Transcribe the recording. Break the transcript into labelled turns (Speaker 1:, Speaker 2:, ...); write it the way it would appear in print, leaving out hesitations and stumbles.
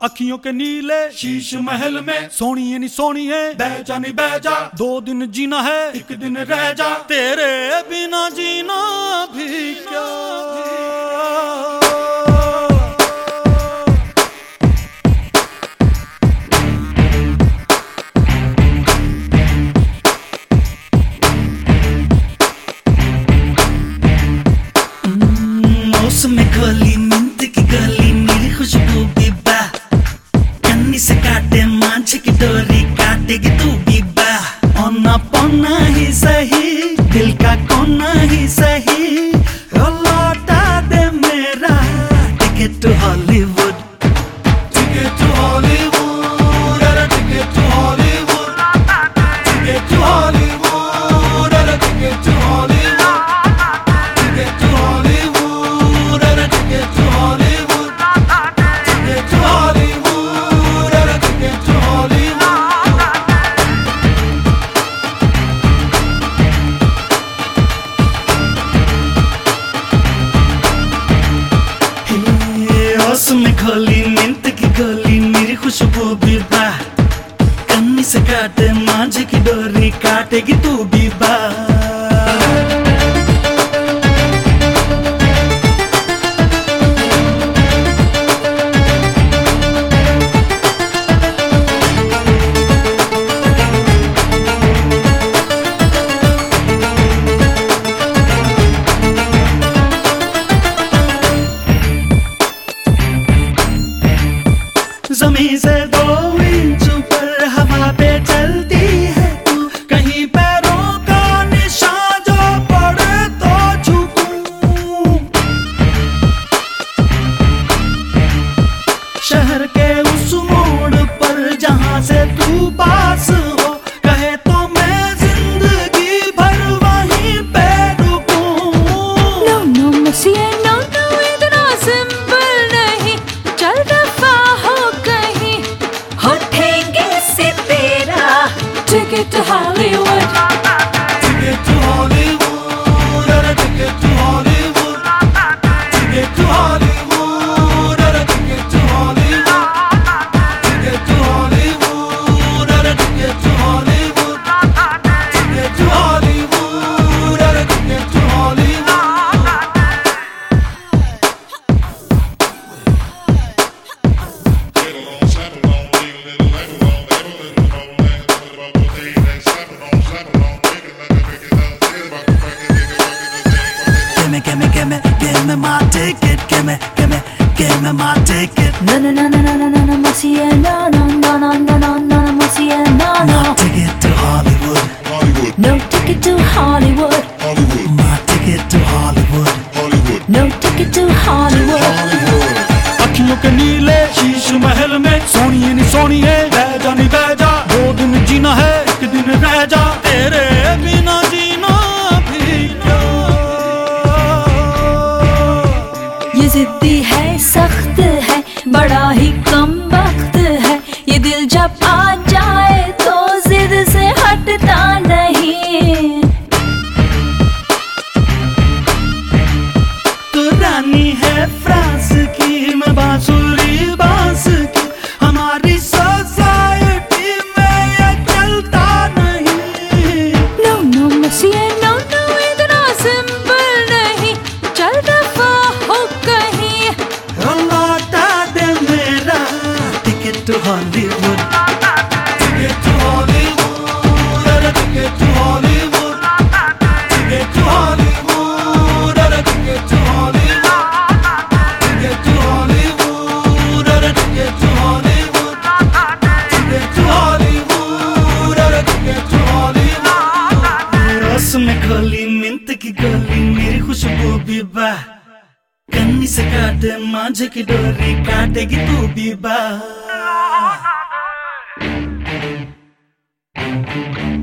Speaker 1: अखियों के नीले शीश महल में सोनी है नी सोनी है, बह जा नी बह जा, 2 दिन जीना है 1 दिन रह जा, तेरे बिना जीना भी क्या।
Speaker 2: में खोली मिंत की गली मेरी खुशबू बीबा, कन्नी से काटे मांझ की डोरी काटेगी तू बीबा। औना पौना ही सही दिल का कोना ही सही, लौटा दे मेरा ticket to Hollywood, ticket to Hollywood, अरे ticket to Hollywood, ticket to Hollywood, अरे ticket to Hollywood, ticket to Hollywood. में खोली मिंत की गोली मेरी खुशबू बीबा, कन्नी से काटे मांझ की डोरी काटेगी तू बीबा। ज़मीन से 2 इंच ऊपर हवा पे चलती है तू, कहीं पैरों का निशान जो पड़े तो झुकूं। शहर के उस मोड़ पर जहां से तू पास हो, कहे तो मैं जिंदगी भर वहीं पे रुकूं।
Speaker 3: No, no, monsieur, no, no, इतना सिंपल नहीं, चल दफा हो कहीं, उठेंगे से तेरा ticket to Hollywood,
Speaker 2: ticket to Hollywood, अरे ticket to Hollywood, ticket to Hollywood, अरे ticket to Hollywood, ticket to Hollywood, अरे ticket to Hollywood, ticket to Hollywood, अरे ticket to Hollywood. Give me my ticket, give me my ticket.
Speaker 3: No, no, no, no, no, no, no, no, monsieur, no, no, no, no, no, no, no, no, monsieur, no, no.
Speaker 2: My ticket to Hollywood,
Speaker 3: No ticket to Hollywood,
Speaker 2: my ticket to Hollywood,
Speaker 3: no ticket to Hollywood.
Speaker 1: अखियों के नीले शीश महल में सोनी है नी सोनी है, बह जा नी बह जा, 2 दिन जीना है 1 दिन रह जा, तेरे बिना जीना भी क्या।
Speaker 3: ये जिद्दी है, सख्त है, बड़ा ही कम वक्त है, ये दिल जब आ जाए तो जिद से हटता नहीं।
Speaker 2: तो रानी है फ्रांस की, मैं बांसुरी बांस की, हमारी सोसाइटी में ये चलता नहीं।
Speaker 3: No, no, monsieur, no, no, इतना सिंपल नहीं, चल दफा हो कहीं,
Speaker 2: लौटा दे मेरा ticket to Hollywood, ticket to Hollywood, अरे ticket to Hollywood, ticket to Hollywood, अरे ticket to Hollywood, ticket to Hollywood, अरे ticket to Hollywood, ticket to Hollywood, अरे टिकट टू हॉलीवुड। रस में खोली मिंत की गोली मेरी खुशबू बीबा, कन्नी से काटे मांझ की डोरी काटेगी तू बीबा।